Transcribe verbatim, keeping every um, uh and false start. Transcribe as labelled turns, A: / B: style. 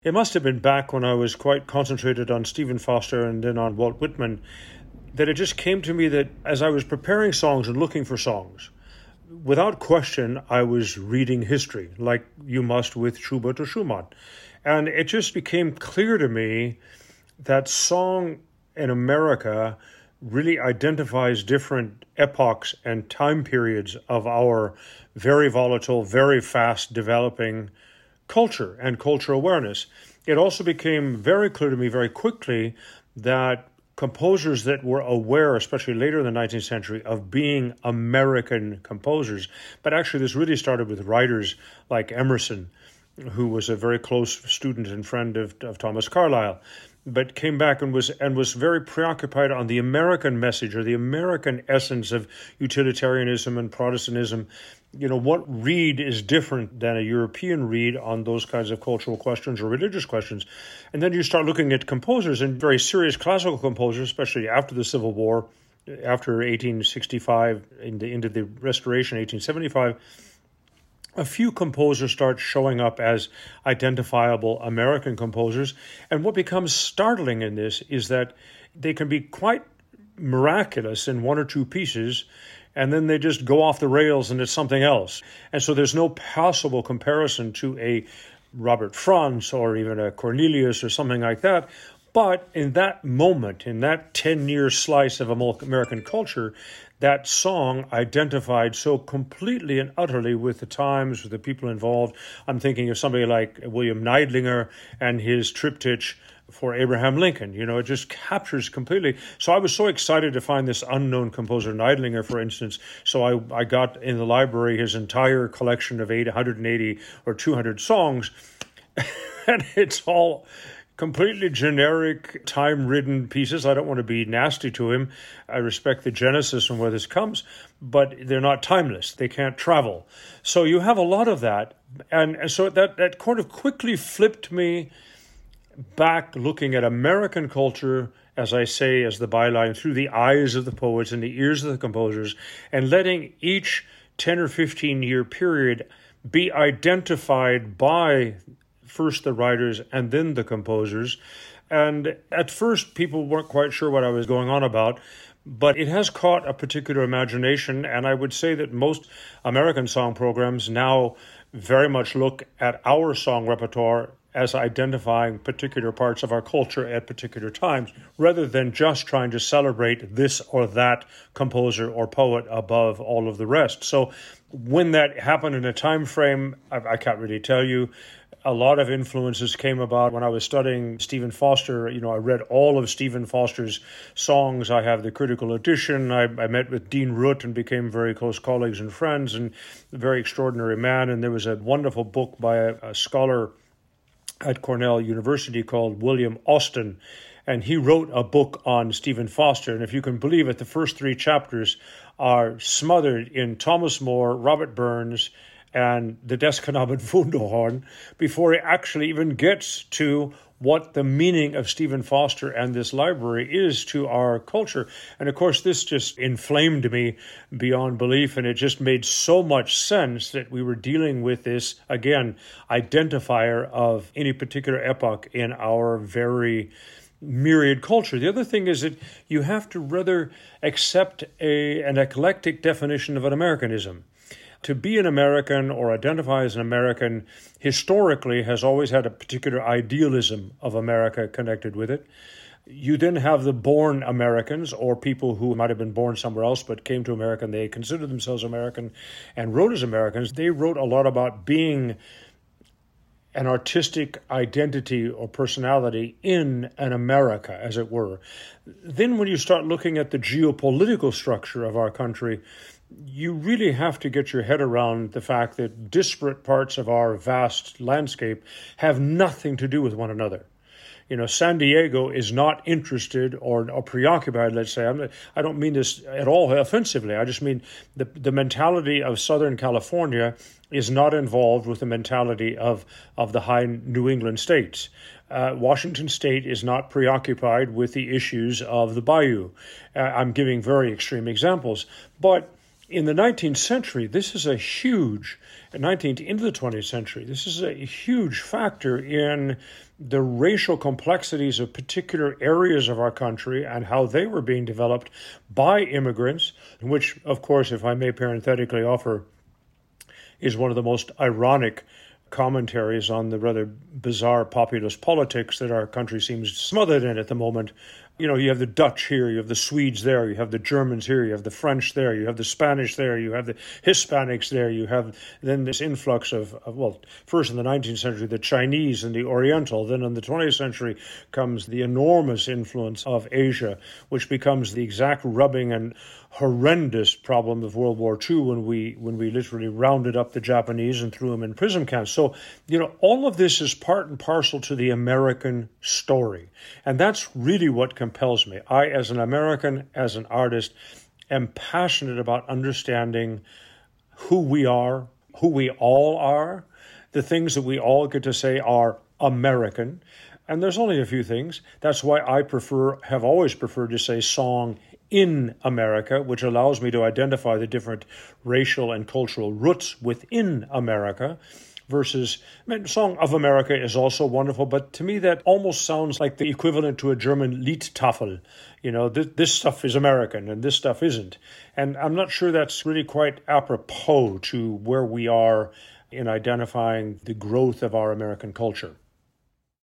A: It must have been back when I was quite concentrated on Stephen Foster and then on Walt Whitman that it just came to me that as I was preparing songs and looking for songs, without question, I was reading history, like you must with Schubert or Schumann. And it just became clear to me that song in America really identifies different epochs and time periods of our very volatile, very fast developing culture and cultural awareness. It also became very clear to me very quickly that composers that were aware, especially later in the nineteenth century, of being American composers, but actually this really started with writers like Emerson, who was a very close student and friend of, of Thomas Carlyle, but came back and was and was very preoccupied on the American message or the American essence of utilitarianism and Protestantism. You know, what read is different than a European read on those kinds of cultural questions or religious questions? And then you start looking at composers and very serious classical composers, especially after the Civil War, after eighteen sixty-five, in the, into the Restoration, eighteen seventy-five, a few composers start showing up as identifiable American composers. And what becomes startling in this is that they can be quite miraculous in one or two pieces, and then they just go off the rails and it's something else. And so there's no possible comparison to a Robert Franz or even a Cornelius or something like that. But in that moment, in that ten-year slice of American culture, that song identified so completely and utterly with the times, with the people involved. I'm thinking of somebody like William Neidlinger and his triptych for Abraham Lincoln. You know, it just captures completely. So I was so excited to find this unknown composer, Neidlinger, for instance. So I, I got in the library his entire collection of eight hundred eighty or two hundred songs, and it's all completely generic, time-ridden pieces. I don't want to be nasty to him. I respect the genesis and where this comes, but they're not timeless. They can't travel. So you have a lot of that. And, and so that, that kind of quickly flipped me back looking at American culture, as I say, as the byline, through the eyes of the poets and the ears of the composers, and letting each ten or fifteen year period be identified by first the writers and then the composers. And at first, people weren't quite sure what I was going on about, but it has caught a particular imagination. And I would say that most American song programs now very much look at our song repertoire as identifying particular parts of our culture at particular times, rather than just trying to celebrate this or that composer or poet above all of the rest. So when that happened in a time frame, I, I can't really tell you. A lot of influences came about when I was studying Stephen Foster. You know, I read all of Stephen Foster's songs. I have the critical edition. I, I met with Dean Root and became very close colleagues and friends, and a very extraordinary man. And there was a wonderful book by a, a scholar at Cornell University called William Austin, and he wrote a book on Stephen Foster. And if you can believe it, the first three chapters are smothered in Thomas More, Robert Burns, and the Deskanabet Wunderhorn before he actually even gets to what the meaning of Stephen Foster and this library is to our culture. And of course, this just inflamed me beyond belief, and it just made so much sense that we were dealing with this, again, identifier of any particular epoch in our very myriad culture. The other thing is that you have to rather accept a an eclectic definition of an Americanism. To be an American or identify as an American historically has always had a particular idealism of America connected with it. You then have the born Americans, or people who might have been born somewhere else but came to America and they considered themselves American and wrote as Americans. They wrote a lot about being an artistic identity or personality in an America, as it were. Then when you start looking at the geopolitical structure of our country, you really have to get your head around the fact that disparate parts of our vast landscape have nothing to do with one another. You know, San Diego is not interested or, or preoccupied, let's say. I'm, I don't mean this at all offensively. I just mean the, the mentality of Southern California is not involved with the mentality of, of the high New England states. Uh, Washington State is not preoccupied with the issues of the bayou. Uh, I'm giving very extreme examples. But in the nineteenth century, this is a huge, nineteenth into the twentieth century, this is a huge factor in the racial complexities of particular areas of our country and how they were being developed by immigrants, which, of course, if I may parenthetically offer, is one of the most ironic commentaries on the rather bizarre populist politics that our country seems smothered in at the moment. You know, you have the Dutch here, you have the Swedes there, you have the Germans here, you have the French there, you have the Spanish there, you have the Hispanics there, you have then this influx of, of well, first in the nineteenth century, the Chinese and the Oriental, then in the twentieth century comes the enormous influence of Asia, which becomes the exact rubbing and horrendous problem of World War Two when we when we literally rounded up the Japanese and threw them in prison camps. So, you know, all of this is part and parcel to the American story. And that's really what compels me. I, as an American, as an artist, am passionate about understanding who we are, who we all are. The things that we all get to say are American. And there's only a few things. That's why I prefer, have always preferred to say song in America, which allows me to identify the different racial and cultural roots within America, versus, I mean, Song of America is also wonderful, but to me that almost sounds like the equivalent to a German Liedtafel. You know, th- this stuff is American and this stuff isn't. And I'm not sure that's really quite apropos to where we are in identifying the growth of our American culture.